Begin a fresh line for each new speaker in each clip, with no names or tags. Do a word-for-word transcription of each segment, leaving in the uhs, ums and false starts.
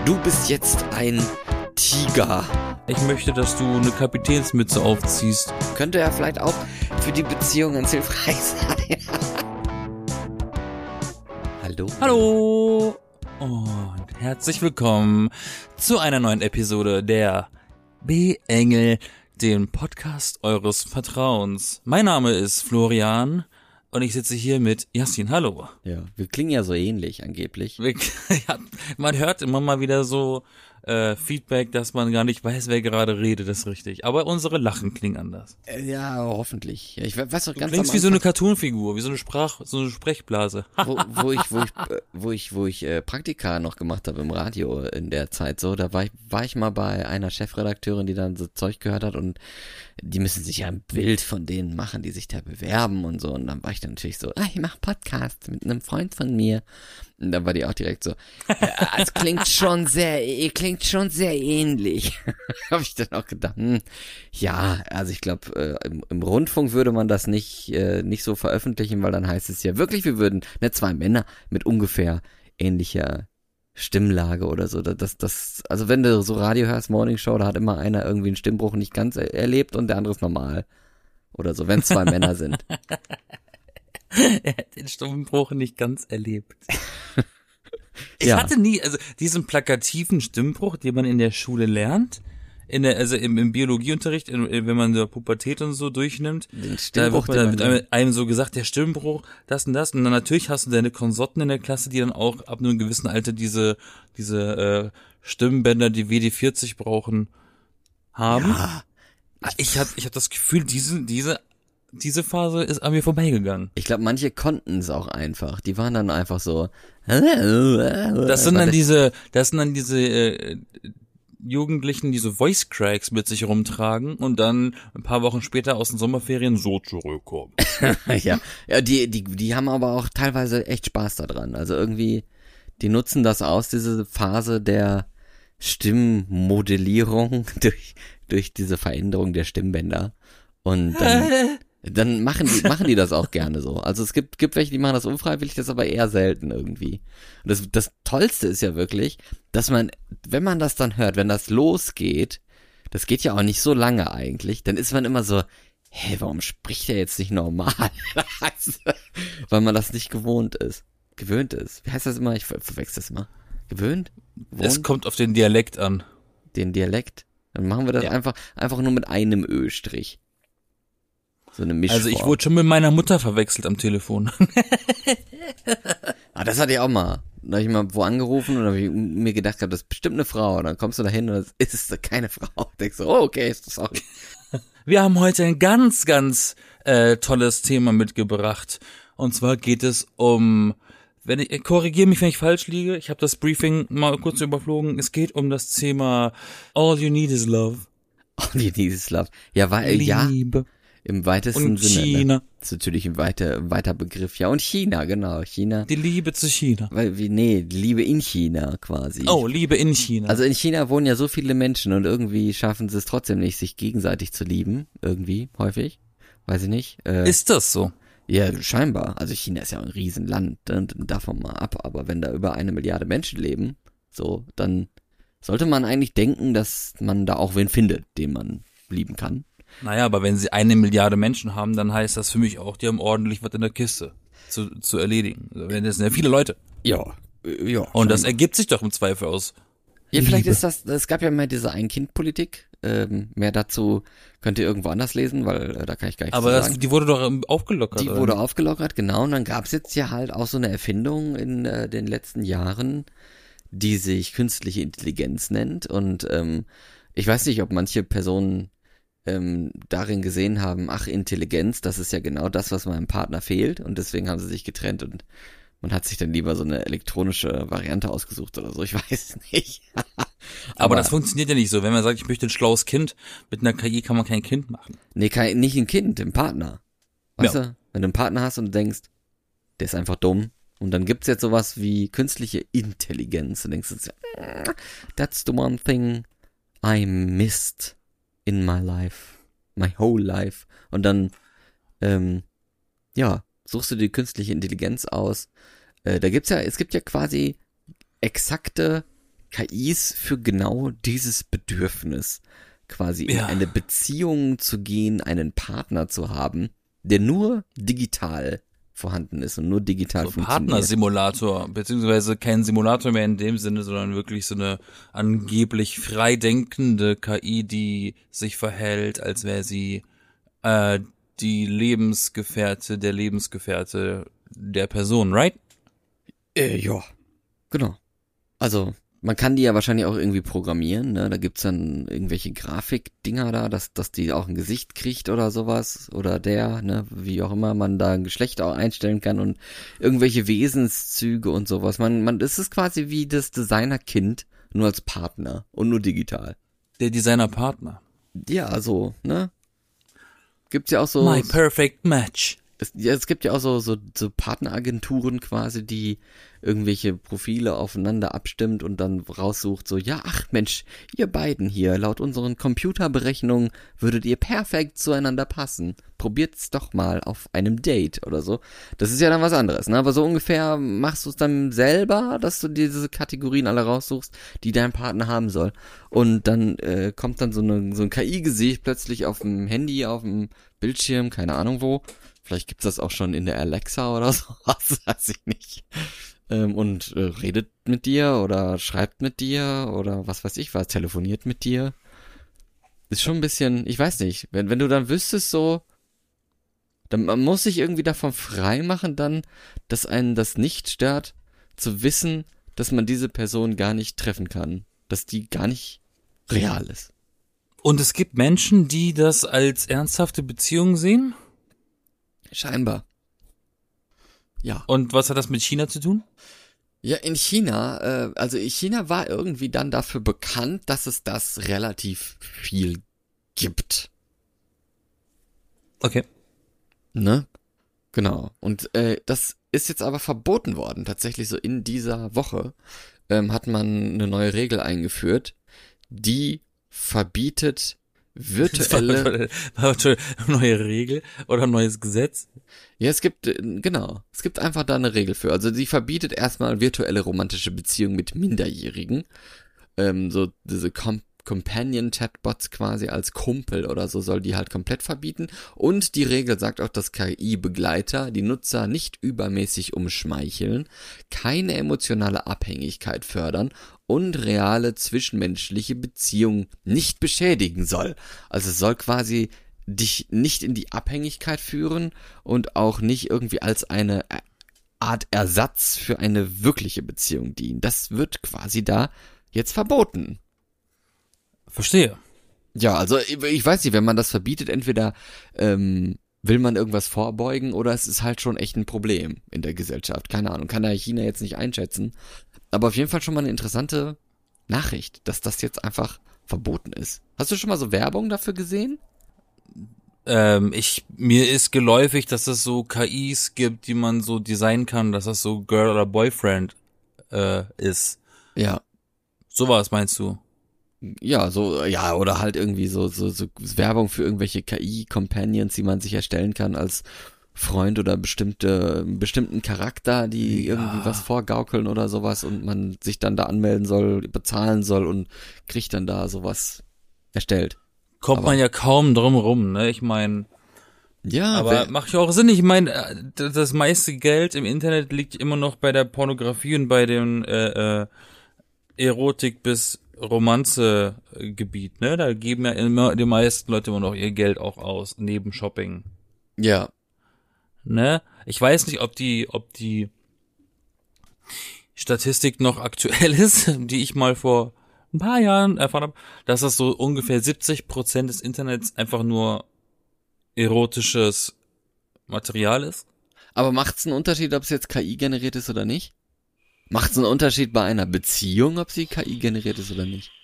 Du bist jetzt ein Tiger.
Ich möchte, dass du eine Kapitänsmütze aufziehst.
Könnte ja vielleicht auch für die Beziehung ganz hilfreich sein. Hallo.
Hallo und herzlich willkommen zu einer neuen Episode der B-Engel, dem Podcast eures Vertrauens. Mein Name ist Florian und ich sitze hier mit Yassin. Hallo.
Ja, wir klingen ja so ähnlich angeblich.
Wir, ja, man hört immer mal wieder so äh, Feedback, dass man gar nicht weiß, wer gerade redet, das ist richtig. Aber unsere Lachen klingen anders.
Äh, Ja, hoffentlich. Ja, ich weiß doch
Du
ganz
klingst
am
wie so eine
Anfang,
Cartoonfigur, wie so eine Sprach, so eine Sprechblase.
wo, wo ich, wo ich, äh, wo ich, wo ich äh, Praktika noch gemacht habe im Radio in der Zeit so, da war ich, war ich mal bei einer Chefredakteurin, die dann so Zeug gehört hat und die müssen sich ja ein Bild von denen machen, die sich da bewerben und so. Und dann war ich dann natürlich so, ah, ich mache Podcast mit einem Freund von mir. Und dann war die auch direkt so, ja, es klingt schon sehr, ihr klingt schon sehr ähnlich. Habe ich dann auch gedacht, hm, ja, also ich glaube, äh, im, im Rundfunk würde man das nicht, äh, nicht so veröffentlichen, weil dann heißt es ja wirklich, wir würden, ne, zwei Männer mit ungefähr ähnlicher Stimmlage oder so. Das, das, also wenn du so Radio hörst, Morning Show, da hat immer einer irgendwie einen Stimmbruch nicht ganz er- erlebt und der andere ist normal. Oder so, wenn es zwei Männer sind.
Er hat den Stimmbruch nicht ganz erlebt. Ich
Ja.
hatte nie, also diesen plakativen Stimmbruch, den man in der Schule lernt, in der, also im, im Biologieunterricht, in, wenn man so Pubertät und so durchnimmt,
Den
da
Stimmbruch,
wird, man, da
den
wird
man-
einem, einem so gesagt, der Stimmbruch, das und das, und dann natürlich hast du deine Konsorten in der Klasse, die dann auch ab einem gewissen Alter diese, diese äh, Stimmbänder, die W D vierzig brauchen, haben.
Ja.
Ich hab, ich hab das Gefühl, diese, diese, diese Phase ist an mir vorbeigegangen.
Ich glaube, manche konnten es auch einfach. Die waren dann einfach so. Das
Das sind dann diese, das sind dann diese äh, Jugendlichen, die so Voice Cracks mit sich rumtragen und dann ein paar Wochen später aus den Sommerferien so zurückkommen.
ja, ja, die, die, die haben aber auch teilweise echt Spaß daran. Also irgendwie, die nutzen das aus, diese Phase der Stimmmodellierung durch, durch diese Veränderung der Stimmbänder. Und dann, dann machen die, machen die das auch gerne so. Also es gibt, gibt welche, die machen das unfreiwillig, das ist aber eher selten irgendwie. Und das, das Tollste ist ja wirklich, dass man, wenn man das dann hört, wenn das losgeht, das geht ja auch nicht so lange eigentlich, dann ist man immer so, hä, warum spricht er jetzt nicht normal? Weil man das nicht gewohnt ist. Gewöhnt ist. Wie heißt das immer? Ich ver verwechsel das immer. Gewöhnt?
Es
Gewohnt?
kommt auf den Dialekt an.
Den Dialekt? Dann machen wir das
Ja.
einfach, einfach nur mit einem Ö-Strich. So eine Mischform.
Also ich wurde schon mit meiner Mutter verwechselt am Telefon.
Ah, das hatte ich auch mal. Da habe ich mal wo angerufen und habe ich mir gedacht, gehabt, das ist bestimmt eine Frau. Und dann kommst du da hin und es ist keine Frau. Denkst du, oh, okay, ist das auch.
Wir haben heute ein ganz, ganz äh, tolles Thema mitgebracht. Und zwar geht es um, wenn ich korrigiere mich, wenn ich falsch liege. Ich habe das Briefing mal kurz überflogen. Es geht um das Thema All You Need Is Love.
Oh, wie dieses Love. Ja, war, äh, ja,
Liebe
im weitesten
und
Sinne.
China.
Ne? Das ist natürlich ein weiter, weiter Begriff. Ja, und China, genau. China.
Die Liebe zu China.
Weil, wie, nee, die Liebe in China quasi.
Oh, Liebe in China.
Also in China wohnen ja so viele Menschen und irgendwie schaffen sie es trotzdem nicht, sich gegenseitig zu lieben. Irgendwie, häufig. Weiß ich nicht. Äh,
ist das so?
Ja, scheinbar. Also China ist ja ein Riesenland, ne, davon mal ab. Aber wenn da über eine Milliarde Menschen leben, so, dann sollte man eigentlich denken, dass man da auch wen findet, den man lieben kann.
Naja, aber wenn sie eine Milliarde Menschen haben, dann heißt das für mich auch, die haben ordentlich was in der Kiste zu, zu erledigen. Also, wenn das sind ja viele Leute.
Ja, äh, ja.
Und das
scheinbar.
ergibt sich doch im Zweifel aus.
Ja, vielleicht
Liebe.
ist das, es gab ja mal diese Ein-Kind-Politik. Ähm, mehr dazu könnt ihr irgendwo anders lesen, weil äh, da kann ich gar nichts
Aber
zu
das,
sagen.
die wurde doch ähm, aufgelockert.
Die
oder
wurde
nicht?
aufgelockert, genau. Und dann gab's jetzt ja halt auch so eine Erfindung in äh, den letzten Jahren, die sich künstliche Intelligenz nennt. Und ähm, ich weiß nicht, ob manche Personen ähm, darin gesehen haben, ach, Intelligenz, das ist ja genau das, was meinem Partner fehlt. Und deswegen haben sie sich getrennt und man hat sich dann lieber so eine elektronische Variante ausgesucht oder so. Ich weiß es nicht.
Aber,
Aber
das funktioniert ja nicht so. Wenn man sagt, ich möchte ein schlaues Kind, mit einer K I kann man kein Kind machen.
Nee, kein, nicht ein Kind, ein Partner. Weißt
Ja.
du, wenn du einen Partner hast und du denkst, der ist einfach dumm. Und dann gibt's jetzt sowas wie künstliche Intelligenz. Und denkst du, "Ah, that's the one thing I missed in my life. My whole life. Und dann, ähm, ja, suchst du die künstliche Intelligenz aus. Äh, da gibt's ja, es gibt ja quasi exakte K Is für genau dieses Bedürfnis, quasi in
Ja.
eine Beziehung zu gehen, einen Partner zu haben, der nur digital vorhanden ist und nur digital
So
funktioniert.
Partnersimulator, beziehungsweise kein Simulator mehr in dem Sinne, sondern wirklich so eine angeblich frei denkende K I, die sich verhält, als wäre sie äh, die Lebensgefährte, der Lebensgefährte der Person, right?
Äh, ja, genau. Also, man kann die ja wahrscheinlich auch irgendwie programmieren, ne? Da gibt's dann irgendwelche Grafikdinger da, dass, dass die auch ein Gesicht kriegt oder sowas. Oder der, ne? Wie auch immer man da ein Geschlecht auch einstellen kann und irgendwelche Wesenszüge und sowas. Man, man, das ist quasi wie das Designerkind, nur als Partner und nur digital.
Der Designerpartner.
Ja, so, ne? Gibt's ja auch so.
My perfect match.
Es, ja, es gibt ja auch so, so, so Partneragenturen quasi, die irgendwelche Profile aufeinander abstimmt und dann raussucht so, ja, ach Mensch, ihr beiden hier, laut unseren Computerberechnungen würdet ihr perfekt zueinander passen. Probiert's doch mal auf einem Date oder so. Das ist ja dann was anderes, ne? Aber so ungefähr machst du es dann selber, dass du diese Kategorien alle raussuchst, die dein Partner haben soll. Und dann äh, kommt dann so, eine, so ein K I-Gesicht plötzlich auf dem Handy, auf dem Bildschirm, keine Ahnung wo. Vielleicht gibt's das auch schon in der Alexa oder so, was weiß ich nicht. Ähm, und äh, redet mit dir oder schreibt mit dir oder was weiß ich was, telefoniert mit dir. Ist schon ein bisschen, ich weiß nicht, wenn, wenn du dann wüsstest so, dann man muss sich irgendwie davon frei machen dann, dass einen das nicht stört, zu wissen, dass man diese Person gar nicht treffen kann. Dass die gar nicht real ist.
Und es gibt Menschen, die das als ernsthafte Beziehung sehen?
Scheinbar. Ja.
Und was hat das mit China zu tun?
Ja, in China, äh, also China war irgendwie dann dafür bekannt, dass es das relativ viel gibt.
Okay.
Ne? Genau. Und äh, das ist jetzt aber verboten worden. Tatsächlich so in dieser Woche ähm, hat man eine neue Regel eingeführt, die verbietet virtuelle...
Neue Regel oder neues Gesetz?
Ja, es gibt, äh, genau, es gibt einfach da eine Regel für. Also die verbietet erstmal virtuelle romantische Beziehungen mit Minderjährigen. Ähm, so diese Com- Companion-Chatbots quasi als Kumpel oder so soll die halt komplett verbieten. Und die Regel sagt auch, dass K I-Begleiter die Nutzer nicht übermäßig umschmeicheln, keine emotionale Abhängigkeit fördern und reale zwischenmenschliche Beziehungen nicht beschädigen soll. Also es soll quasi dich nicht in die Abhängigkeit führen und auch nicht irgendwie als eine Art Ersatz für eine wirkliche Beziehung dienen. Das wird quasi da jetzt verboten.
Verstehe.
Ja, also ich, ich weiß nicht, wenn man das verbietet, entweder ähm, will man irgendwas vorbeugen oder es ist halt schon echt ein Problem in der Gesellschaft. Keine Ahnung, kann da China jetzt nicht einschätzen. Aber auf jeden Fall schon mal eine interessante Nachricht, dass das jetzt einfach verboten ist. Hast du schon mal so Werbung dafür gesehen?
Ähm, ich, mir ist geläufig, dass es so K Is gibt, die man so designen kann, dass das so Girl oder Boyfriend äh, ist.
Ja.
Sowas meinst du?
Ja, so, ja, oder halt irgendwie so, so, so Werbung für irgendwelche K I-Companions, die man sich erstellen kann als Freund oder bestimmte, bestimmten Charakter, die
Ja.
irgendwie was vorgaukeln oder sowas und man sich dann da anmelden soll, bezahlen soll und kriegt dann da sowas erstellt.
Kommt
Aber-
man ja kaum drum rum, ne? Ich meine,
Ja,
aber
wer-
macht ja auch Sinn. Ich meine, das meiste Geld im Internet liegt immer noch bei der Pornografie und bei dem äh, äh, Erotik bis Romanze-Gebiet, ne? Da geben ja immer die meisten Leute immer noch ihr Geld auch aus, neben Shopping.
ja,
Ne? Ich weiß nicht, ob die, ob die Statistik noch aktuell ist, die ich mal vor ein paar Jahren erfahren habe, dass das so ungefähr siebzig Prozent des Internets einfach nur erotisches Material ist.
aber macht's einen Unterschied, ob es jetzt K I generiert ist oder nicht? Macht's einen Unterschied bei einer Beziehung, ob sie K I generiert ist oder nicht?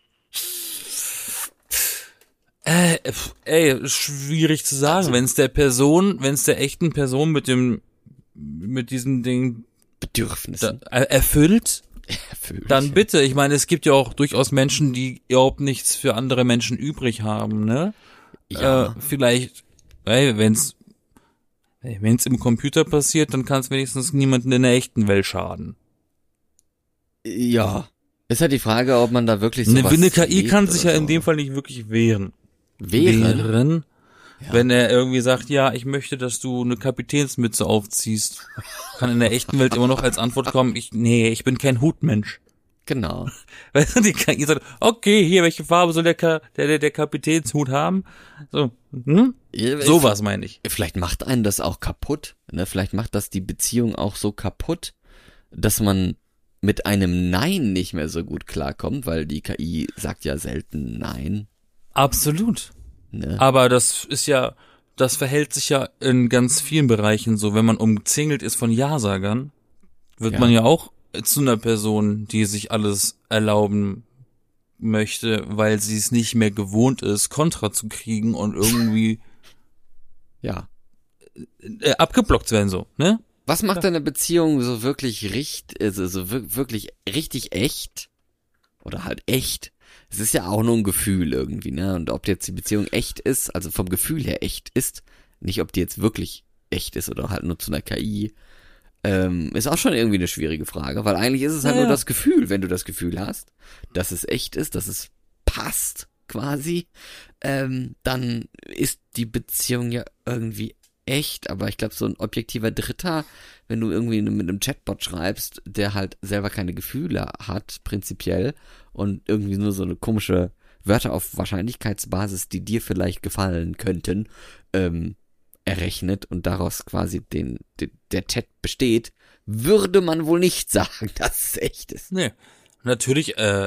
Äh, pf, ey, schwierig zu sagen.
Also-
wenn es der Person, wenn es der echten Person mit dem, mit diesem Ding da,
Bedürfnissen.
äh, erfüllt,
Erfüllt.
dann bitte. Ich meine, es gibt ja auch durchaus Menschen, die überhaupt nichts für andere Menschen übrig haben, ne?
Ja.
Äh, vielleicht, ey, wenn's, ey, wenn's im Computer passiert, dann kann es wenigstens niemanden in der echten Welt schaden.
Ja, Ist halt die Frage, ob man da wirklich
Eine,
sowas
eine K I
lebt
kann sich ja
oder
in
so.
dem Fall nicht wirklich wehren.
Wehren?
Wehren?
Ja.
Wenn er irgendwie sagt, ja, ich möchte, dass du eine Kapitänsmütze aufziehst, kann in der echten Welt immer noch als Antwort kommen, ich, nee, ich bin kein Hutmensch.
Genau.
Weißt du, die K I sagt, okay, hier, welche Farbe soll der, Ka der, der, der Kapitänshut haben? So, hm?
Ja,
Sowas meine ich.
Vielleicht macht einen das auch kaputt, ne? Vielleicht macht das die Beziehung auch so kaputt, dass man mit einem Nein nicht mehr so gut klarkommt, weil die K I sagt ja selten Nein.
Absolut.
Ne?
Aber das ist ja, das verhält sich ja in ganz vielen Bereichen so. Wenn man umzingelt ist von Ja-Sagern, wird
Ja.
man ja auch zu einer Person, die sich alles erlauben möchte, weil sie es nicht mehr gewohnt ist, Kontra zu kriegen und irgendwie
Ja.
äh, abgeblockt zu werden, so, ne?
Was macht eine Beziehung so wirklich richtig, also so wir- wirklich richtig echt? Oder halt echt? Es ist ja auch nur ein Gefühl irgendwie, ne? Und ob jetzt die Beziehung echt ist, also vom Gefühl her echt ist, nicht ob die jetzt wirklich echt ist oder halt nur zu einer K I, ähm, ist auch schon irgendwie eine schwierige Frage, weil eigentlich ist es halt
Ja,
nur
ja.
das Gefühl, wenn du das Gefühl hast, dass es echt ist, dass es passt quasi, ähm, dann ist die Beziehung ja irgendwie echt, aber ich glaube, so ein objektiver Dritter, wenn du irgendwie mit einem Chatbot schreibst, der halt selber keine Gefühle hat, prinzipiell, und irgendwie nur so eine komische Wörter auf Wahrscheinlichkeitsbasis, die dir vielleicht gefallen könnten, ähm, errechnet und daraus quasi den, den der Chat besteht, würde man wohl nicht sagen, dass es echt ist.
Nee. Natürlich äh,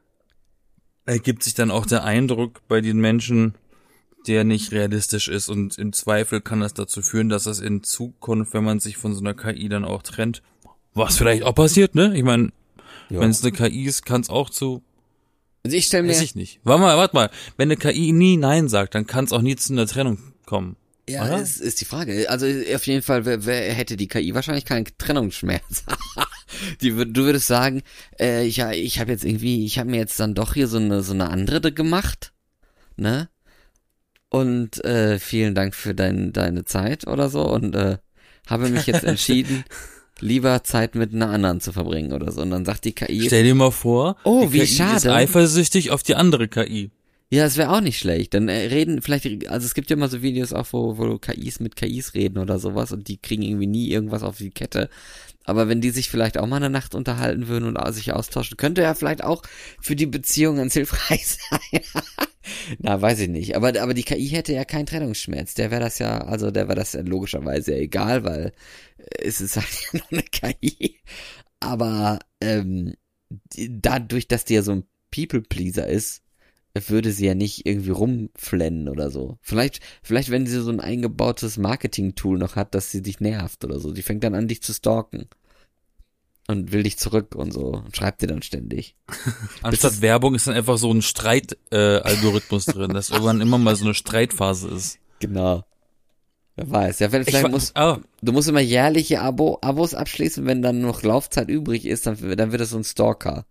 ergibt sich dann auch der Eindruck bei den Menschen, der nicht realistisch ist, und im Zweifel kann das dazu führen, dass das in Zukunft, wenn man sich von so einer K I dann auch trennt, was vielleicht auch passiert, ne? Ich meine,
Ja.
wenn es eine K I ist, kann es auch zu,
Also ich stelle
weiß
mir,
ich nicht. Warte mal, warte mal, wenn eine K I nie Nein sagt, dann kann es auch nie zu einer Trennung kommen.
ja,
oder?
ist, ist die Frage. Also auf jeden Fall, wer, wer hätte die K I wahrscheinlich keinen Trennungsschmerz. die, wür- du würdest sagen, äh, ich, ich habe jetzt irgendwie, ich habe mir jetzt dann doch hier so eine so eine andere gemacht, ne? Und äh, vielen Dank für dein, deine Zeit oder so und äh, habe mich jetzt entschieden, lieber Zeit mit einer anderen zu verbringen oder so. Und dann sagt die K I,
Stell dir mal vor,
Oh,
die
wie
K I ist
schade.
eifersüchtig auf die andere K I.
ja, das wäre auch nicht schlecht. Dann äh, reden vielleicht, also es gibt ja immer so Videos auch, wo, wo K Is mit K Is reden oder sowas und die kriegen irgendwie nie irgendwas auf die Kette. Aber wenn die sich vielleicht auch mal eine Nacht unterhalten würden und sich austauschen, könnte ja vielleicht auch für die Beziehung ganz hilfreich sein. Na, weiß ich nicht. Aber, aber die K I hätte ja keinen Trennungsschmerz. Der wäre das ja, also der wäre das ja logischerweise ja egal, weil äh, es ist halt ja nur eine K I. Aber ähm, die, dadurch, dass die ja so ein People-Pleaser ist, würde sie ja nicht irgendwie rumflennen oder so. Vielleicht, vielleicht, wenn sie so ein eingebautes Marketing-Tool noch hat, dass sie dich nervt oder so. Die fängt dann an, dich zu stalken. Und will dich zurück und so. Und schreibt dir dann ständig.
Anstatt
das-
Werbung ist dann einfach so ein Streit-Algorithmus drin, dass irgendwann immer mal so eine Streitphase ist.
Genau. Wer weiß. Ja, vielleicht
wa-
muss,
ah,
du musst immer jährliche Abo, Abos abschließen, wenn dann noch Laufzeit übrig ist, dann, dann wird es so ein Stalker.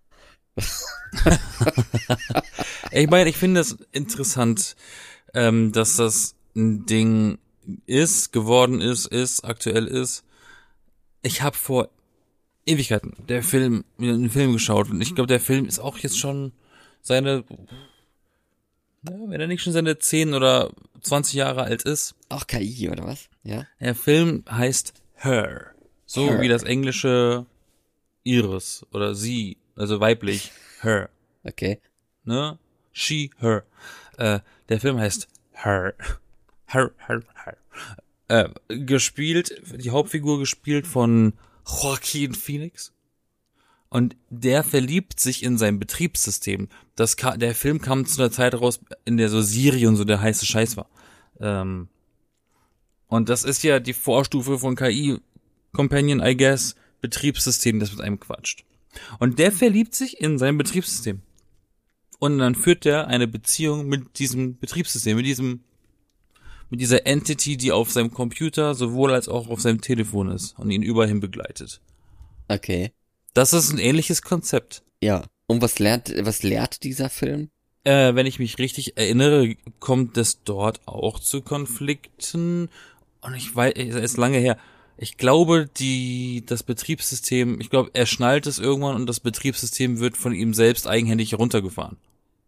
ich meine, ich finde es interessant, ähm, dass das ein Ding ist, geworden ist, ist, aktuell ist. Ich habe vor Ewigkeiten der Film, einen Film geschaut und ich glaube, der Film ist auch jetzt schon seine, ja, wenn er nicht schon seine zehn oder zwanzig Jahre alt ist.
Auch K I, oder was? Ja?
Der Film heißt Her. So
Her.
wie das englische Iris oder sie, also weiblich, Her.
Okay.
Ne? She, her. Äh, der Film heißt Her. Her, her, her. Äh, gespielt, die Hauptfigur gespielt von Joaquin Phoenix. Und der verliebt sich in sein Betriebssystem. Das ka- der Film kam zu einer Zeit raus, in der so Siri und so der heiße Scheiß war. Ähm, und das ist ja die Vorstufe von K I, Companion, I guess, Betriebssystem, das mit einem quatscht. Und der verliebt sich in sein Betriebssystem. Und dann führt er eine Beziehung mit diesem Betriebssystem, mit diesem, mit dieser Entity, die auf seinem Computer sowohl als auch auf seinem Telefon ist und ihn überall begleitet.
Okay.
Das ist ein ähnliches Konzept.
Ja. Und was lernt, was lehrt dieser Film?
Äh, wenn ich mich richtig erinnere, kommt es dort auch zu Konflikten. Und ich weiß, es ist lange her. ich glaube, die, das Betriebssystem, ich glaube, er schnallt es irgendwann und das Betriebssystem wird von ihm selbst eigenhändig heruntergefahren.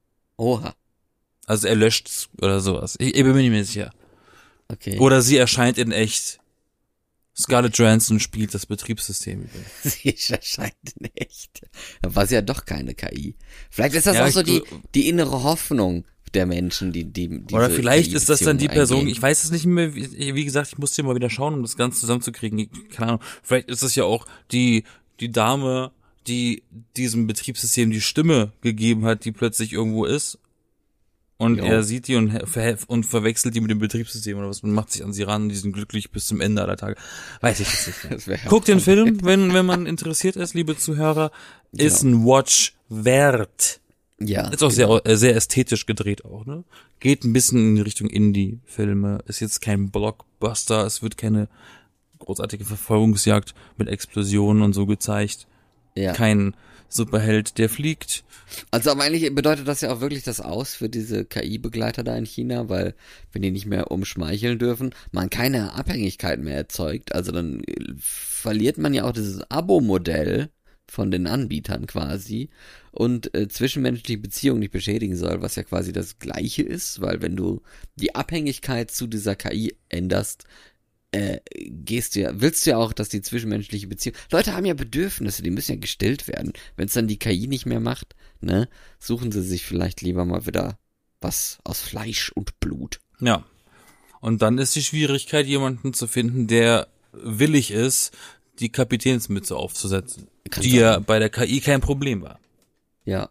Oha.
Also er löscht's oder sowas. Ich, ich bin mir nicht mehr sicher.
Okay.
Oder sie erscheint in echt. Scarlett Johansson spielt das Betriebssystem.
Sie erscheint in echt. Da war sie ja doch keine K I. Vielleicht ist das
Ja,
auch so
ich-
die, die innere Hoffnung der Menschen, die, die, diese
Oder vielleicht ist das dann die
K I-Beziehungen
Person,
eingehen.
ich weiß es nicht mehr, wie, wie gesagt, ich musste mal wieder schauen, um das Ganze zusammenzukriegen. Ich- Keine Ahnung. Vielleicht ist es ja auch die, die Dame, die diesem Betriebssystem die Stimme gegeben hat, die plötzlich irgendwo ist. Und
Jo.
er sieht die und, ver und verwechselt die mit dem Betriebssystem oder was und macht sich an sie ran und die sind glücklich bis zum Ende aller Tage. Weiß ich jetzt nicht mehr.
Das wär ja
Guckt den
auch-
Film, wenn, wenn man interessiert ist, liebe Zuhörer. Ist ein Watch wert.
Ja.
Ist auch
genau.
sehr, äh, sehr ästhetisch gedreht auch, ne? Geht ein bisschen in die Richtung Indie-Filme. Ist jetzt kein Blockbuster. Es wird keine großartige Verfolgungsjagd mit Explosionen und so gezeigt.
Ja.
Kein Superheld, der fliegt.
Also aber eigentlich bedeutet das ja auch wirklich das Aus für diese K I-Begleiter da in China, weil wenn die nicht mehr umschmeicheln dürfen, man keine Abhängigkeit mehr erzeugt. Also dann äh, verliert man ja auch dieses Abo-Modell von den Anbietern quasi und äh, zwischenmenschliche Beziehungen nicht beschädigen soll, was ja quasi das Gleiche ist, weil wenn du die Abhängigkeit zu dieser K I änderst, äh, gehst du ja, willst du ja auch, dass die zwischenmenschliche Beziehung, Leute haben ja Bedürfnisse, die müssen ja gestillt werden. Wenn es dann die K I nicht mehr macht, ne, suchen sie sich vielleicht lieber mal wieder was aus Fleisch und Blut.
Ja. Und dann ist die Schwierigkeit, jemanden zu finden, der willig ist, die Kapitänsmütze aufzusetzen.
Kann
die
sein.
ja bei der K I kein Problem war.
Ja.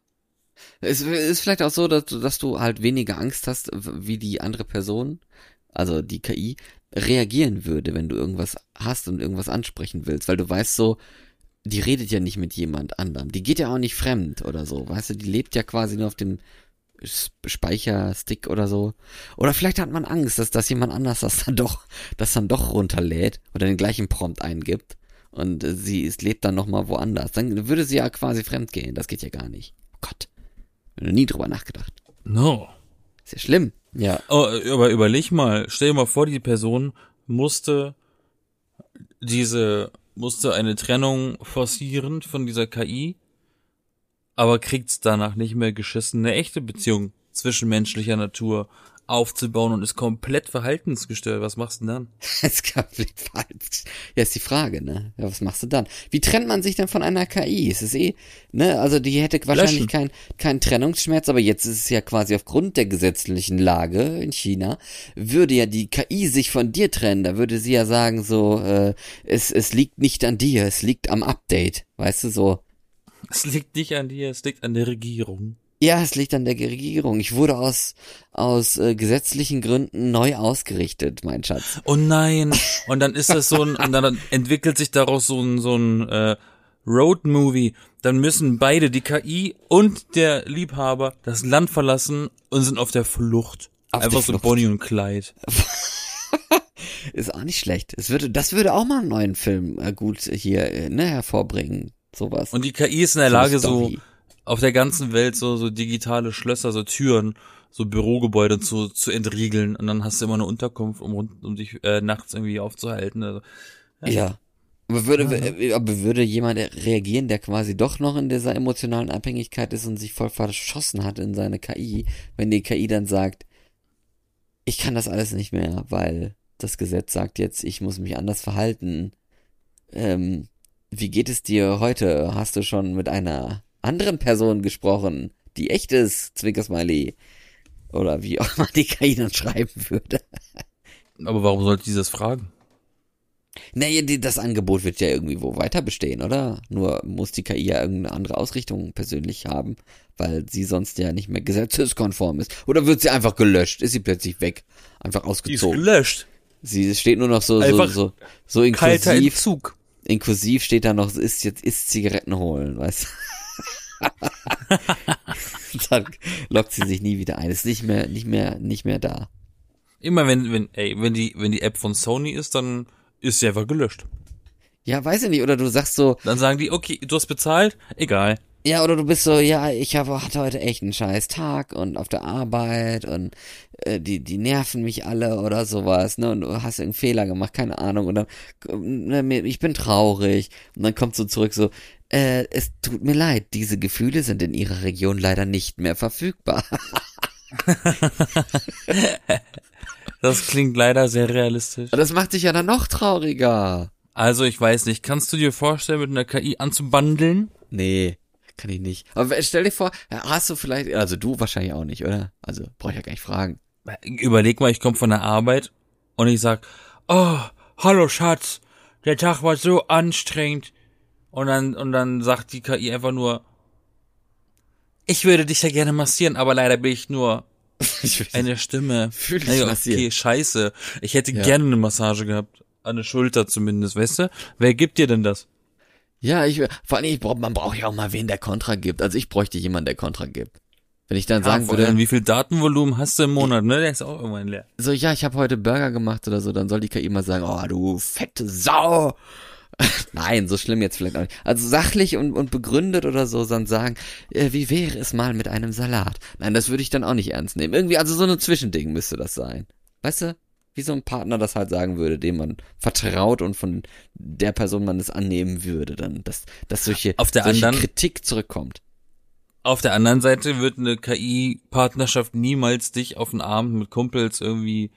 Es ist vielleicht auch so, dass du, dass du halt weniger Angst hast, wie die andere Person, also die K I, reagieren würde, wenn du irgendwas hast und irgendwas ansprechen willst, weil du weißt so, die redet ja nicht mit jemand anderem, die geht ja auch nicht fremd oder so, weißt du, die lebt ja quasi nur auf dem S- Speicherstick oder so. Oder vielleicht hat man Angst, dass, dass jemand anders das dann doch, das dann doch runterlädt oder den gleichen Prompt eingibt und äh, sie ist, lebt dann nochmal woanders. Dann würde sie ja quasi fremd gehen, das geht ja gar nicht. Oh Gott, hab noch nie drüber nachgedacht.
No.
Ist ja schlimm. Ja.
Oh, aber überleg mal, stell dir mal vor, die Person musste diese, musste eine Trennung forcieren von dieser K I, aber kriegt's danach nicht mehr geschissen, eine echte Beziehung zwischenmenschlicher Natur aufzubauen und ist komplett verhaltensgestört. Was machst du denn dann?
Das ist komplett falsch. Ja, ist die Frage, ne? Ja, was machst du dann? Wie trennt man sich denn von einer K I? Es ist eh, ne? Also die hätte wahrscheinlich
Löschen.
keinen kein Trennungsschmerz, aber jetzt ist es ja quasi aufgrund der gesetzlichen Lage in China, würde ja die K I sich von dir trennen. Da würde sie ja sagen so, äh, es, es liegt nicht an dir, es liegt am Update. Weißt du, so.
Es liegt nicht an dir, es liegt an der Regierung.
Ja, es liegt an der Regierung. Ich wurde aus, aus äh, gesetzlichen Gründen neu ausgerichtet, mein Schatz.
Oh nein. Und dann ist das so ein, und dann entwickelt sich daraus so ein, so ein äh, Road-Movie. Dann müssen beide, die K I und der Liebhaber, das Land verlassen und sind auf der Flucht.
Auf
Einfach
der
so
Flucht.
Bonnie und Clyde.
Ist auch nicht schlecht. Es würde, das würde auch mal einen neuen Film äh, gut hier, äh, ne, hervorbringen. Sowas.
Und die K I ist in der
So eine
Lage, so
Story.
auf der ganzen Welt so, so digitale Schlösser, so Türen, so Bürogebäude zu, zu entriegeln. Und dann hast du immer eine Unterkunft, um, rund- um dich äh, nachts irgendwie aufzuhalten. Also,
Ja. Aber würde, äh, aber würde jemand reagieren, der quasi doch noch in dieser emotionalen Abhängigkeit ist und sich voll verschossen hat in seine K I, wenn die K I dann sagt, ich kann das alles nicht mehr, weil das Gesetz sagt jetzt, ich muss mich anders verhalten. Ähm, wie geht es dir heute? Hast du schon mit einer anderen Person gesprochen, die echt ist, Zwinkersmiley? Oder wie auch immer die K I dann schreiben würde.
aber warum sollte die das fragen?
Naja, die, das Angebot wird ja irgendwie wo weiter bestehen, oder? Nur muss die K I ja irgendeine andere Ausrichtung persönlich haben, weil sie sonst ja nicht mehr gesetzeskonform ist. Oder wird sie einfach gelöscht? Ist sie plötzlich weg? Einfach
Die ist
ausgezogen?
gelöscht.
Sie steht nur noch so, so,
Einfach
so, so
Kalter
inklusiv.
Entzug.
Inklusiv steht da noch, ist jetzt, ist Zigaretten holen, weißt du? Dann lockt sie sich nie wieder ein. Ist nicht mehr, nicht mehr, nicht mehr da.
Immer wenn, wenn, ey, wenn die, wenn die App von Sony ist, dann ist sie einfach gelöscht.
Ja, weiß ich nicht. Oder du sagst so,
Dann sagen die, okay, du hast bezahlt, egal.
Ja, oder du bist so, ja, ich habe hatte heute echt einen scheiß Tag und auf der Arbeit und äh, die die nerven mich alle oder sowas, ne? Und du hast irgendeinen Fehler gemacht, keine Ahnung. Und dann, ne, mir- ich bin traurig. Und dann kommt so zurück so, äh, es tut mir leid, diese Gefühle sind in ihrer Region leider nicht mehr verfügbar.
Das klingt leider sehr realistisch.
Und das macht dich ja dann noch trauriger.
Also ich weiß nicht, kannst du dir vorstellen, mit einer K I anzubandeln?
Nee, kann ich nicht. Aber stell dir vor, hast du vielleicht, also du wahrscheinlich auch nicht, oder? Also brauch ich ja gar nicht fragen.
Überleg mal, ich komme von der Arbeit und ich sag, oh, hallo Schatz, der Tag war so anstrengend. Und dann, und dann sagt die K I einfach nur, ich würde dich ja gerne massieren, aber leider bin ich nur
Ich will
eine Stimme.
Fühl dich
Ey,
massiert.
okay, scheiße. Ich hätte
Ja.
gerne eine Massage gehabt. An der Schulter zumindest, weißt du? Wer gibt dir denn das?
Ja, ich, vor allem, ich brauch, man braucht ja auch mal wen, der Kontra gibt. Also ich bräuchte jemanden, der Kontra gibt. Wenn ich dann sagen
vor
würde,
allem, wie viel Datenvolumen hast du im Monat, ne? Der ist auch irgendwann leer.
so, ja, ich habe heute Burger gemacht oder so, dann soll die K I mal sagen, oh, du fette Sau. Nein, so schlimm jetzt vielleicht auch nicht. Also sachlich und, und begründet oder so, dann sagen, äh, wie wäre es mal mit einem Salat? Nein, das würde ich dann auch nicht ernst nehmen. Irgendwie, also so ein Zwischending müsste das sein. Weißt du? Wie so ein Partner das halt sagen würde, dem man vertraut und von der Person man es annehmen würde, dann, dass, dass solche,
Auf der
solche
anderen-
Kritik zurückkommt.
Auf der anderen Seite wird eine K I-Partnerschaft niemals dich auf den Abend mit Kumpels irgendwie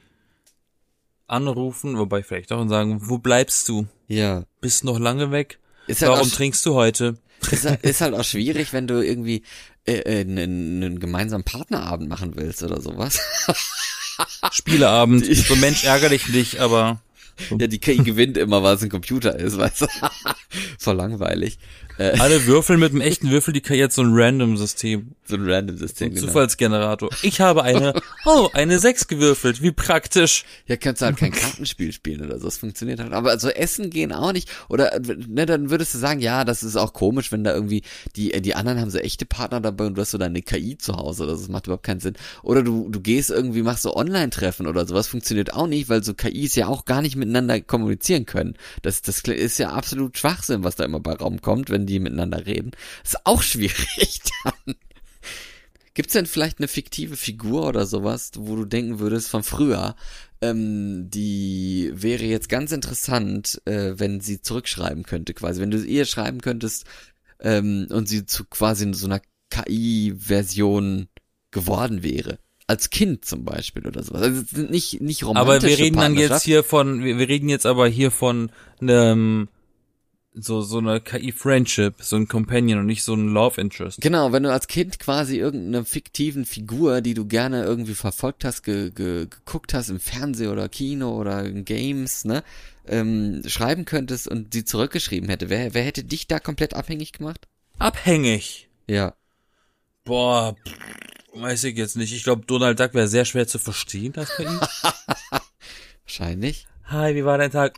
anrufen, wobei vielleicht auch und sagen, wo bleibst du?
Ja.
Bist noch lange weg?
Ist halt,
Warum
auch,
trinkst du heute?
ist, halt- ist halt auch schwierig, wenn du irgendwie äh, äh, einen, einen gemeinsamen Partnerabend machen willst oder sowas.
Spieleabend. So Mensch, ärger dich nicht, aber
Ja, die K I gewinnt immer, weil es ein Computer ist, weißt du. Voll langweilig. Äh,
alle Würfel mit dem echten Würfel, die K I hat so ein Random-System.
so ein Random-System, genau.
Zufallsgenerator. Ich habe eine, oh, eine sechs gewürfelt. Wie praktisch.
Ja, kannst du halt kein Kartenspiel spielen oder so, das funktioniert halt. Aber also Essen gehen auch nicht. Oder, ne, dann würdest du sagen, ja, das ist auch komisch, wenn da irgendwie, die, die anderen haben so echte Partner dabei und du hast so deine K I zu Hause, das macht überhaupt keinen Sinn. Oder du, du gehst irgendwie, machst so Online-Treffen oder sowas, funktioniert auch nicht, weil so K Is ja auch gar nicht miteinander kommunizieren können. Das, das ist ja absolut Schwachsinn, was da immer bei Raum kommt, wenn die miteinander reden. Das ist auch schwierig dann. Gibt's denn vielleicht eine fiktive Figur oder sowas, wo du denken würdest von früher, ähm, die wäre jetzt ganz interessant, äh, wenn sie zurückschreiben könnte, quasi. Wenn du ihr schreiben könntest ähm, und sie zu quasi so einer K I-Version geworden wäre. Als Kind zum Beispiel oder sowas. Also es sind nicht, nicht romantische
Aber wir reden dann jetzt
Partnerschaft.
hier von, wir, wir reden jetzt aber hier von einem, so, so einer K I-Friendship, so ein Companion und nicht so ein Love Interest.
Genau, wenn du als Kind quasi irgendeine fiktiven Figur, die du gerne irgendwie verfolgt hast, ge, ge, geguckt hast im Fernsehen oder Kino oder in Games, ne, ähm, schreiben könntest und sie zurückgeschrieben hätte, wer, wer hätte dich da komplett abhängig gemacht?
Abhängig.
Ja.
Boah, pff, weiß ich jetzt nicht. Ich glaube, Donald Duck wäre sehr schwer zu verstehen, das K I.
Wahrscheinlich.
Hi, wie war dein Tag?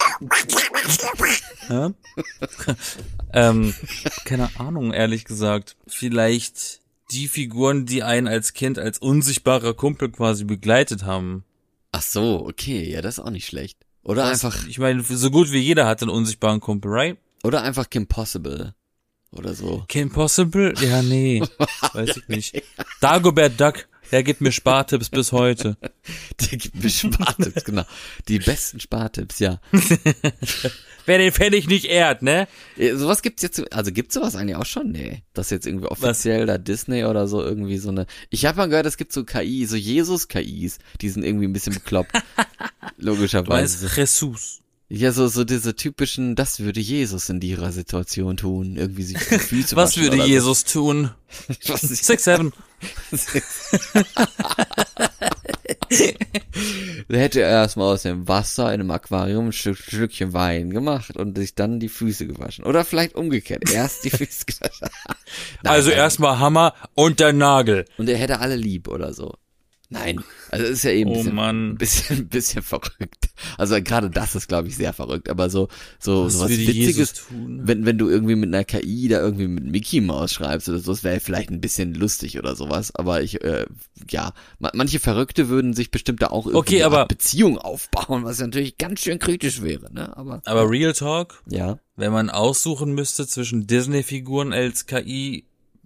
Ja? ähm, keine Ahnung, ehrlich gesagt. Vielleicht die Figuren, die einen als Kind als unsichtbarer Kumpel quasi begleitet haben.
Ach so, okay, ja, das ist auch nicht schlecht. Oder
Das-
einfach,
Ich meine, so gut wie jeder hat einen unsichtbaren Kumpel, right?
oder einfach Kim Possible. Oder so.
Kim Possible? Ja, nee. Weiß ich nicht. Dagobert Duck, der gibt mir Spartipps bis heute.
Der gibt mir Spartipps, genau. Die besten Spartipps, ja.
Wer den Pfennig nicht ehrt, ne?
Äh, Sowas gibt's jetzt, also gibt's sowas eigentlich auch schon? Nee. Das jetzt irgendwie offiziell da Disney oder so irgendwie so eine, ich habe mal gehört, es gibt so K I, so Jesus-K Is, die sind irgendwie ein bisschen bekloppt.
Du
Logischerweise.
meinst Jesus.
Ja, so, so diese typischen, das würde Jesus in ihrer Situation tun, irgendwie sich die Füße
Was
waschen
würde
oder
Jesus tun?
So. Was ich-
Six, seven.
Da hätte er erstmal aus dem Wasser in einem Aquarium ein Stück, Stückchen Wein gemacht und sich dann die Füße gewaschen. Oder vielleicht umgekehrt, erst die Füße gewaschen. Nein,
Also
nein.
erstmal Hammer und der Nagel.
Und er hätte alle lieb oder so. Nein, also es ist ja eben ein
Oh
bisschen,
Mann.
ein bisschen, ein bisschen verrückt. Also gerade das ist, glaube ich, sehr verrückt. Aber so, so,
Was
so was
würde
Witziges,
Jesus tun?
wenn, wenn du irgendwie mit einer K I da irgendwie mit Mickey Mouse schreibst oder so, das wäre vielleicht ein bisschen lustig oder sowas. Aber ich, äh, ja, ma- manche Verrückte würden sich bestimmt da auch irgendwie
Okay,
eine
aber-
Art Beziehung aufbauen, was natürlich ganz schön kritisch wäre, ne? Aber,
Aber Real Talk,
ja.
wenn man aussuchen müsste zwischen Disney-Figuren als K I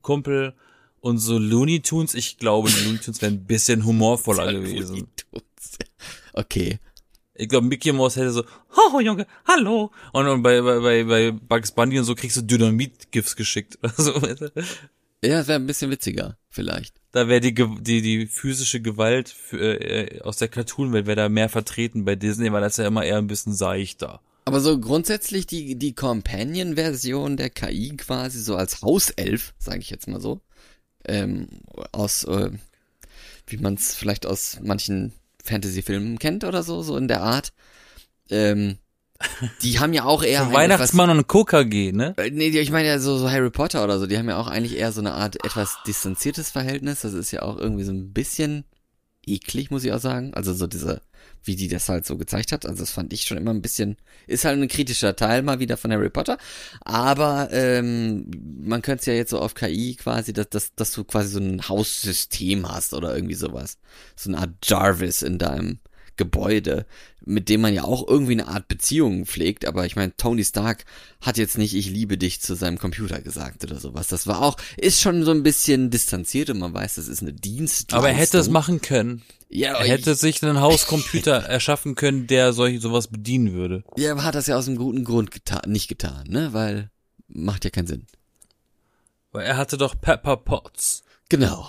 Kumpel und so Looney Tunes. Ich glaube, die Looney Tunes wären ein bisschen humorvoller gewesen.
Okay.
Ich glaube, Mickey Mouse hätte so, oh Junge, hallo. Und, und bei, bei, bei, bei Bugs Bunny und so kriegst du Dynamit-Gifts geschickt. Also,
ja, das wäre ein bisschen witziger, vielleicht.
Da wäre die, die, die physische Gewalt für, äh, aus der Cartoon-Welt wäre da mehr vertreten. Bei Disney war das ja immer eher ein bisschen seichter.
Aber so grundsätzlich die, die Companion-Version der K I quasi so als Hauself, sage ich jetzt mal so, ähm, aus, äh, wie man es vielleicht aus manchen Fantasy-Filmen kennt oder so, so in der Art. Ähm, die haben ja auch eher...
So Weihnachtsmann etwas, und K K G, ne?
Äh, nee, ich meine ja so, so Harry Potter oder so, die haben ja auch eigentlich eher so eine Art etwas distanziertes Verhältnis. Das ist ja auch irgendwie so ein bisschen eklig, muss ich auch sagen. Also so diese, wie die das halt so gezeigt hat. Also das fand ich schon immer ein bisschen, ist halt ein kritischer Teil mal wieder von Harry Potter. Aber ähm, man könnte es ja jetzt so auf K I quasi, dass, dass, dass du quasi so ein Haussystem hast oder irgendwie sowas. So eine Art Jarvis in deinem Gebäude, mit dem man ja auch irgendwie eine Art Beziehung pflegt, aber ich meine, Tony Stark hat jetzt nicht ich liebe dich zu seinem Computer gesagt oder sowas. Das war auch, ist schon so ein bisschen distanziert und man weiß, das ist eine Dienstleistung.
Aber er hätte es machen können.
Ja,
er hätte ich, sich einen Hauscomputer erschaffen können, der solch sowas bedienen würde.
Ja, aber hat das ja aus einem guten Grund getan, nicht getan, ne? Weil macht ja keinen Sinn.
Weil er hatte doch Pepper Potts.
Genau.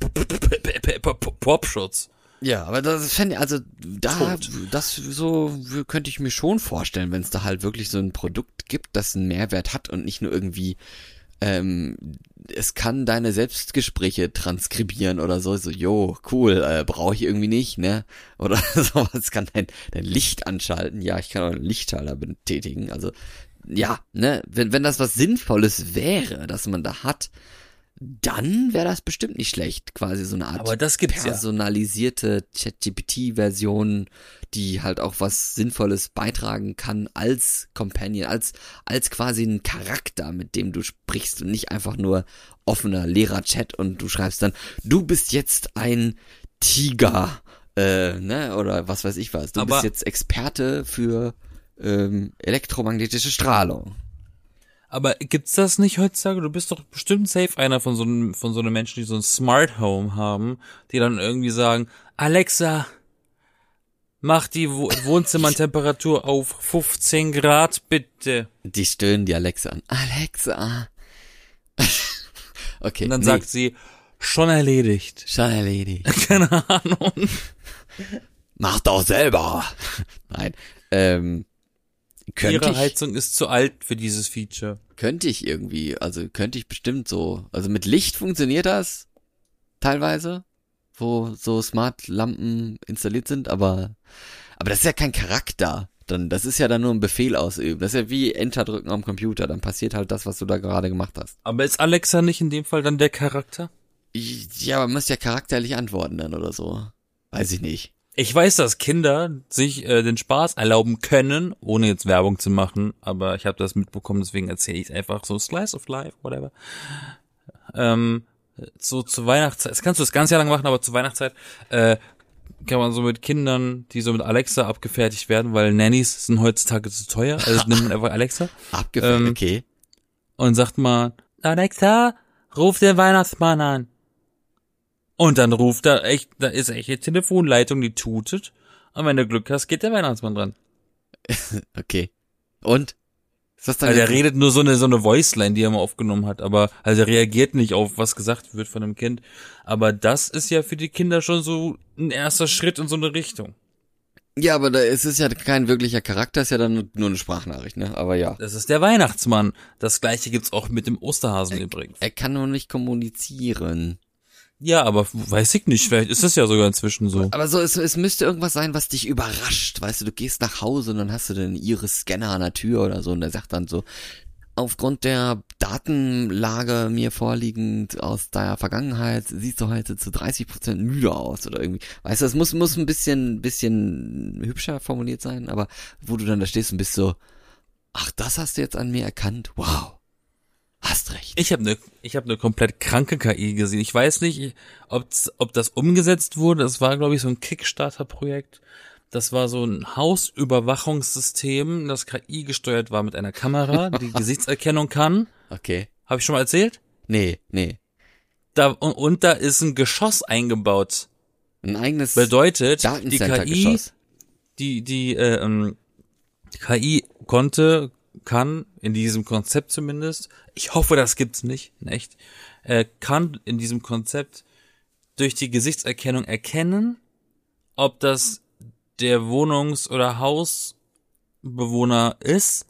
Popschutz.
Ja, aber das fände also da Tot. Das so könnte ich mir schon vorstellen, wenn es da halt wirklich so ein Produkt gibt, das einen Mehrwert hat und nicht nur irgendwie ähm, es kann deine Selbstgespräche transkribieren oder so, so jo, cool, äh, brauche ich irgendwie nicht, ne? Oder sowas, es kann dein dein Licht anschalten. Ja, ich kann auch einen Lichtschalter betätigen, also ja, ne, wenn wenn das was Sinnvolles wäre, dass man da hat, dann wäre das bestimmt nicht schlecht, quasi so eine Art
Aber das gibt's
personalisierte ja. ChatGPT-Version, die halt auch was Sinnvolles beitragen kann als Companion, als als quasi ein Charakter, mit dem du sprichst und nicht einfach nur offener leerer Chat und du schreibst dann, du bist jetzt ein Tiger, äh, ne, oder was weiß ich was. Du
Aber
bist jetzt Experte für ähm, elektromagnetische Strahlung.
Aber gibt's das nicht heutzutage? Du bist doch bestimmt safe einer von so einem, von so einem Menschen, die so ein Smart Home haben, die dann irgendwie sagen, Alexa, mach die Wo- Wohnzimmertemperatur auf fünfzehn Grad, bitte.
Die stöhnen die Alexa an. Alexa. Okay.
Und dann
nee.
sagt sie, schon erledigt.
Schon erledigt.
Keine Ahnung.
Mach doch selber. Nein. Ähm, Könnte
Ihre
ich,
Heizung ist zu alt für dieses Feature.
Könnte ich irgendwie, also könnte ich bestimmt so, also mit Licht funktioniert das teilweise, wo so Smart-Lampen installiert sind, aber aber das ist ja kein Charakter, dann das ist ja dann nur ein Befehl ausüben, das ist ja wie Enter drücken am Computer, dann passiert halt das, was du da gerade gemacht hast.
Aber ist Alexa nicht in dem Fall dann der Charakter?
Ich, ja, man muss ja charakterlich antworten dann oder so, weiß ich nicht.
Ich weiß, dass Kinder sich äh, den Spaß erlauben können, ohne jetzt Werbung zu machen, aber ich habe das mitbekommen, deswegen erzähle ich es einfach so, Slice of Life, whatever. Ähm, so zur Weihnachtszeit, das kannst du das ganze Jahr lang machen, aber zur Weihnachtszeit äh, kann man so mit Kindern, die so mit Alexa abgefertigt werden, weil Nannies sind heutzutage zu teuer, also nimmt man einfach Alexa.
Abgefertigt,
ähm,
okay.
Und sagt mal, Alexa, ruf den Weihnachtsmann an. Und dann ruft da echt, da ist echt eine Telefonleitung, die tutet. Und wenn du Glück hast, geht der Weihnachtsmann dran.
Okay. Und? Ist das dann
also er redet nur so eine, so eine Voiceline, die er mal aufgenommen hat. Aber, also er reagiert nicht auf, was gesagt wird von einem Kind. Aber das ist ja für die Kinder schon so ein erster Schritt in so eine Richtung.
Ja, aber da ist es ja kein wirklicher Charakter, ist ja dann nur eine Sprachnachricht, ne? Aber ja.
Das ist der Weihnachtsmann. Das gleiche gibt's auch mit dem Osterhasen
er,
übrigens.
Er kann nur nicht kommunizieren.
Ja, aber weiß ich nicht, vielleicht ist es ja sogar inzwischen so.
Aber so, es, es müsste irgendwas sein, was dich überrascht, weißt du, du gehst nach Hause und dann hast du den Iris-Scanner an der Tür oder so und der sagt dann so, aufgrund der Datenlage mir vorliegend aus deiner Vergangenheit siehst du heute zu dreißig Prozent müde aus oder irgendwie, weißt du, es muss, muss ein bisschen, bisschen hübscher formuliert sein, aber wo du dann da stehst und bist so, ach, das hast du jetzt an mir erkannt, wow. Hast recht.
Ich habe eine ich habe eine komplett kranke K I gesehen. Ich weiß nicht, ob's, ob das umgesetzt wurde. Das war, glaube ich, so ein Kickstarter-Projekt. Das war so ein Hausüberwachungssystem, das K I gesteuert war mit einer Kamera, die Gesichtserkennung kann.
Okay.
Habe ich schon mal erzählt?
Nee, nee.
Da, und, und da ist ein Geschoss eingebaut.
Ein eigenes
Bedeutet, die K I,
Datencenter-Geschoss.
die, die, äh, ähm, die K I konnte, kann, in diesem Konzept zumindest, ich hoffe, das gibt's nicht, in echt, äh, kann in diesem Konzept durch die Gesichtserkennung erkennen, ob das der Wohnungs- oder Hausbewohner ist,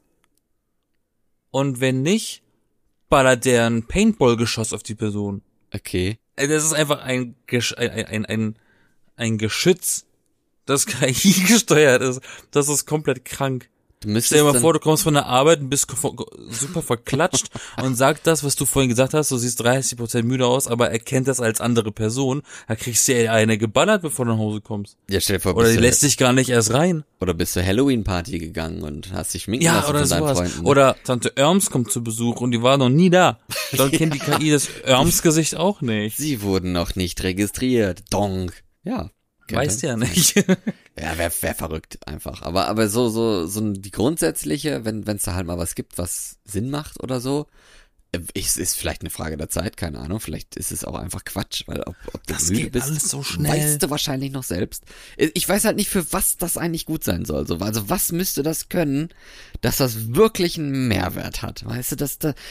und wenn nicht, ballert der ein Paintball-Geschoss auf die Person.
Okay.
Das ist einfach ein, Gesch- ein, ein, ein, ein Geschütz, das K I gesteuert ist. Das ist komplett krank.
Du müsstest
Stell dir mal
dann,
vor, du kommst von der Arbeit und bist super verklatscht und sagt das, was du vorhin gesagt hast, du siehst dreißig Prozent müde aus, aber erkennt das als andere Person, da kriegst du ja eine geballert, bevor du nach Hause kommst.
Ja, stell dir vor,
Oder die
bist du-
lässt dich gar nicht erst rein.
Oder bist zur Halloween-Party gegangen und hast dich schminken
Ja,
lassen
oder
von deinen
sowas.
Freunden. ne?
Oder Tante Irms kommt zu Besuch und die war noch nie da. Dann kennt die K I das Irms-Gesicht auch nicht.
Sie wurden noch nicht registriert. Donk. Ja.
Weißt ja
könnte
nicht.
sein. Ja, wär, wär verrückt einfach. Aber, aber so, so, so die grundsätzliche, wenn, wenn's da halt mal was gibt, was Sinn macht oder so, äh, ist, ist vielleicht eine Frage der Zeit, keine Ahnung. Vielleicht ist es auch einfach Quatsch, weil ob, ob du
Das
müde
geht
bist,
alles so schnell.
weißt du wahrscheinlich noch selbst. Ich weiß halt nicht, für was das eigentlich gut sein soll. So, also was müsste das können, dass das wirklich einen Mehrwert hat? Weißt du, dass da,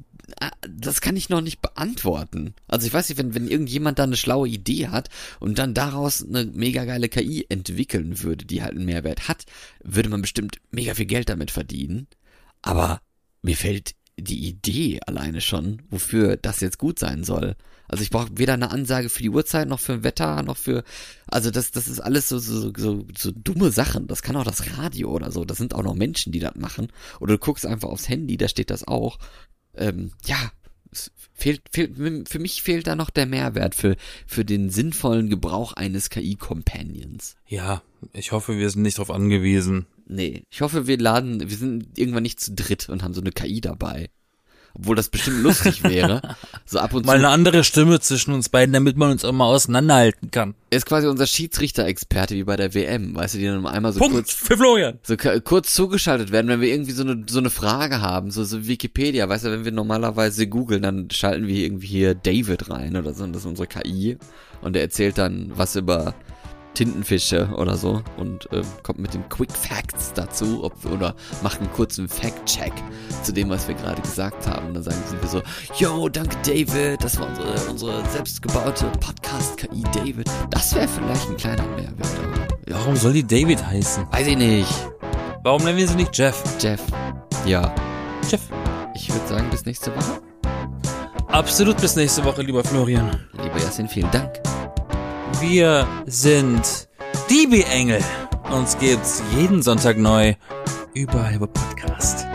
das kann ich noch nicht beantworten. Also ich weiß nicht, wenn, wenn irgendjemand da eine schlaue Idee hat und dann daraus eine mega geile K I entwickeln würde, die halt einen Mehrwert hat, würde man bestimmt mega viel Geld damit verdienen. Aber mir fällt die Idee alleine schon, wofür das jetzt gut sein soll. Also ich brauche weder eine Ansage für die Uhrzeit, noch für Wetter, noch für, also das, das ist alles so, so, so, so dumme Sachen. Das kann auch das Radio oder so. Das sind auch noch Menschen, die das machen. Oder du guckst einfach aufs Handy, da steht das auch. Ähm, ja, es fehlt, fehlt, für mich fehlt da noch der Mehrwert für, für den sinnvollen Gebrauch eines K I-Companions.
Ja, ich hoffe, wir sind nicht darauf angewiesen.
Nee, ich hoffe, wir laden, wir sind irgendwann nicht zu dritt und haben so eine K I dabei. Obwohl das bestimmt lustig wäre. So ab und
Mal
zu.
eine andere Stimme zwischen uns beiden, damit man uns auch mal auseinanderhalten kann.
Er ist quasi unser Schiedsrichter-Experte wie bei der W M, weißt du, die dann einmal so
Punkt
kurz,
für Florian.
so k- kurz zugeschaltet werden, wenn wir irgendwie so eine, so eine Frage haben, so, so Wikipedia, weißt du, wenn wir normalerweise googeln, dann schalten wir irgendwie hier David rein oder so, und das ist unsere K I, und der erzählt dann was über Tintenfische oder so und äh, kommt mit den Quick Facts dazu, ob, oder macht einen kurzen Fact-Check zu dem, was wir gerade gesagt haben. Und dann sagen sie wir so, yo, danke David, das war unsere, unsere selbstgebaute Podcast-K I David. Das wäre vielleicht ein kleiner Mehrwert. Aber, ja,
Warum soll die David heißen?
weiß ich nicht.
Warum nennen wir sie nicht Jeff?
Jeff. Ja,
Jeff.
ich würde sagen, bis nächste Woche.
Absolut bis nächste Woche, lieber Florian.
Lieber Yasin, vielen Dank.
Wir sind die B-Engel. Uns gibt's jeden Sonntag neu, überall über Podcast.